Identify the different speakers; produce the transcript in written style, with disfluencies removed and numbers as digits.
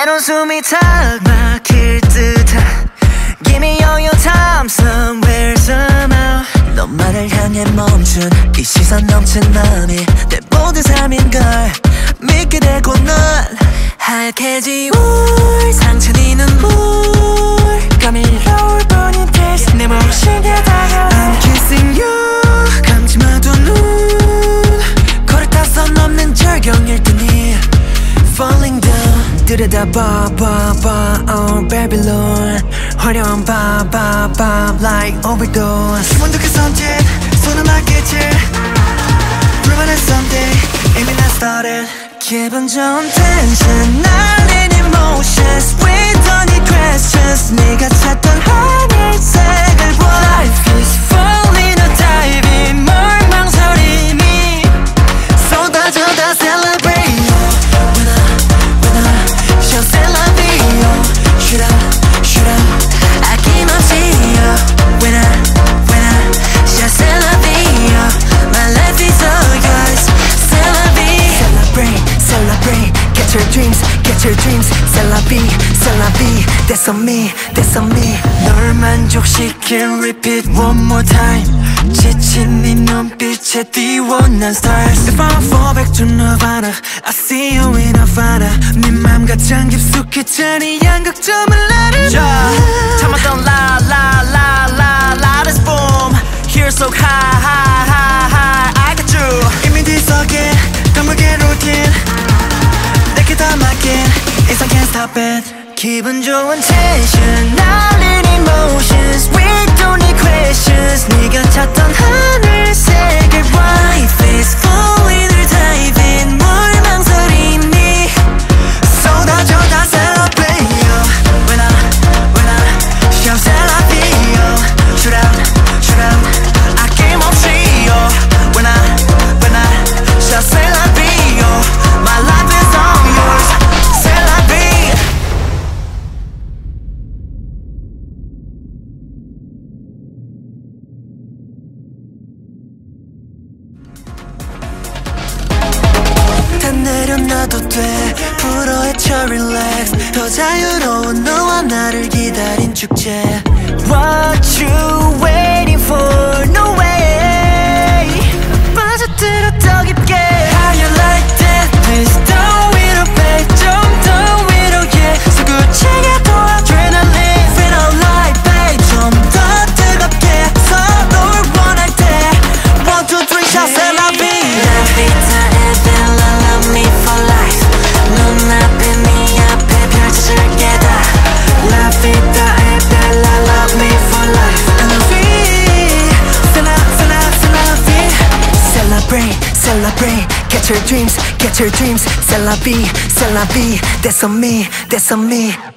Speaker 1: 한온 숨이 탁 막힐 듯한 Give me all your time somewhere somehow 너만을 향해 멈춘 이 시선 넘친 마음이 내 모든 삶인걸 믿게 되고 넌 하얗게 지울 상처니 눈물 감미로울 뿐인 taste 내 몫이게 다가와 I'm kissing you 감지마도 눈 거리 타서 넘는 절경일 테니 Falling down 들여다봐 oh Babylon 화려한 밤 like overdose 문득한 선택 손을 맞겠지 불만한 someday 이미 난 started 기분 좋은 tension 날린 emotions We don't need questions 네가 찾던 하늘색을 봐 Life is falling a dive in 뭘 망설임이 쏟아져다 celebrate When I show c'est la vie Shoot out 아낌없이 When I show c'est la vie My life is all yours C'est la vie Celebrate, get your dreams C'est la vie, that's on me 널 만족시킨 repeat one more time 지친 네 눈빛에 띄워 난 stars If I'm fall back to Nirvana I see you in Havana 네 맘 가장 깊숙이 자리 양극점을 나를 참았던 la This boom Here so high I got you 이미 뒤섞인 까맣게 routine 내게 다 맡긴 이상 can't stop it 기분 좋은 tension 날린 emotions We don't need questions 네가 찾던 하늘색을 Life is falling or diving 뭘 망설임이 쏟아져 다 celebrate When I show c'est la vie Shoot out 아낌없이 When I show c'est la vie My life is all yours C'est la vie 다 내려놔도 돼 불어헤쳐 relax 더 자유로운 너와 나를 기다린 축제 What you waiting for no way 빠져들어 더 깊게 How you like that please don't it up babe 좀 더 위로 yeah 서구치게 더 adrenaline Feel alive babe 좀 더 뜨겁게 서로를 원할 때 1, 2, 3 shout c'est la vie La vita è bella love me for life 눈앞에 네 앞에 펼쳐줄게 다 La vita è bella love me for life And la vie c'est la vie Celebrate Get your dreams C'est la vie That's on me